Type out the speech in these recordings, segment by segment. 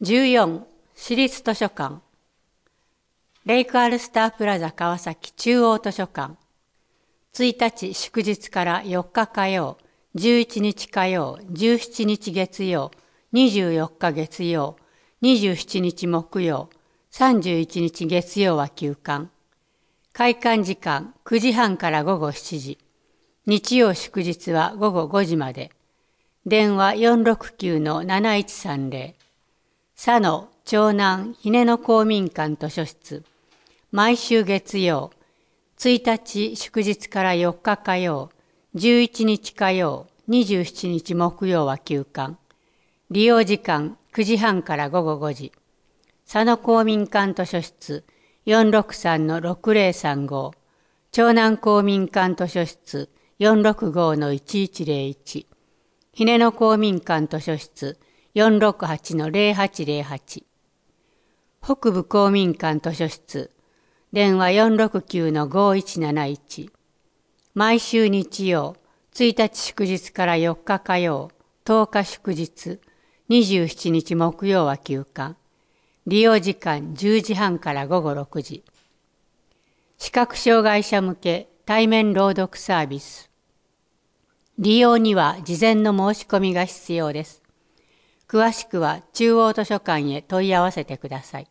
14. 私立図書館。レイクアルスタープラザ川崎中央図書館。1日祝日から4日火曜、11日火曜、17日月曜、24日月曜、27日木曜、31日月曜は休館。開館時間9時半から午後7時。日曜祝日は午後5時まで。電話469-7130。佐野長南ひねの公民館図書室。毎週月曜。1日祝日から4日火曜、11日火曜、27日木曜は休館。利用時間9時半から午後5時。佐野公民館図書室 463-6035。長南公民館図書室 465-1101。ひねの公民館図書室468-0808。北部公民館図書室電話469-5171。毎週日曜、1日祝日から4日火曜、10日祝日、27日木曜は休館。利用時間10時半から午後6時。視覚障害者向け対面朗読サービス。利用には事前の申し込みが必要です。詳しくは中央図書館へ問い合わせてください。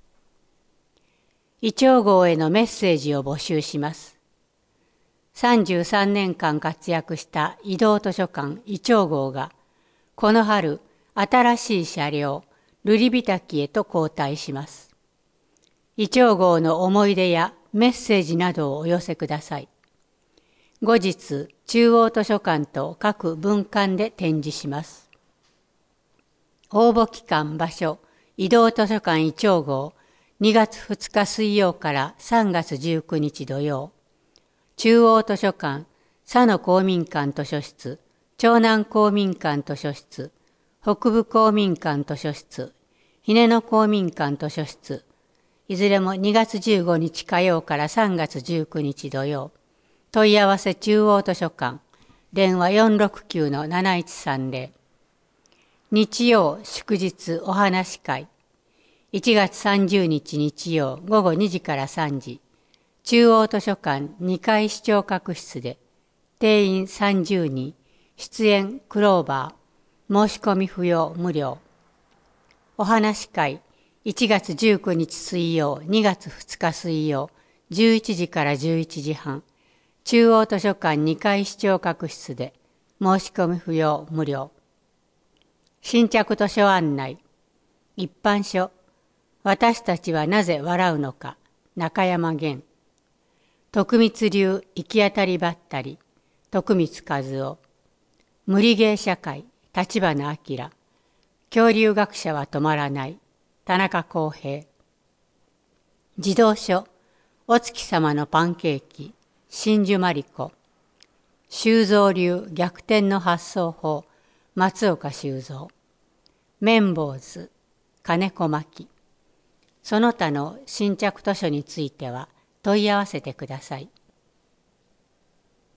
イチョウ号へのメッセージを募集します。33年間活躍した移動図書館イチョウ号が、この春、新しい車両、ルリビタキへと交代します。イチョウ号の思い出やメッセージなどをお寄せください。後日、中央図書館と各分館で展示します。応募期間場所、移動図書館イチョウ号、2月2日水曜から3月19日土曜。中央図書館、佐野公民館図書室、長南公民館図書室、北部公民館図書室、ひねの公民館図書室、いずれも2月15日火曜から3月19日土曜。問い合わせ中央図書館、電話469-7130。日曜祝日お話会。1月30日日曜午後2時から3時。中央図書館2階視聴覚室で。定員30人。出演クローバー。申し込み不要無料。お話会。1月19日水曜、2月2日水曜、11時から11時半。中央図書館2階視聴覚室で。申し込み不要無料。新着図書案内。一般書。私たちはなぜ笑うのか。中山源。徳光流行き当たりばったり。徳光和夫。無理ゲー社会。立花明。恐竜学者は止まらない。田中康平。児童書。お月様のパンケーキ。真珠真理子。修造流逆転の発想法。松岡修造。綿棒図。金子真希。その他の新着図書については問い合わせてください。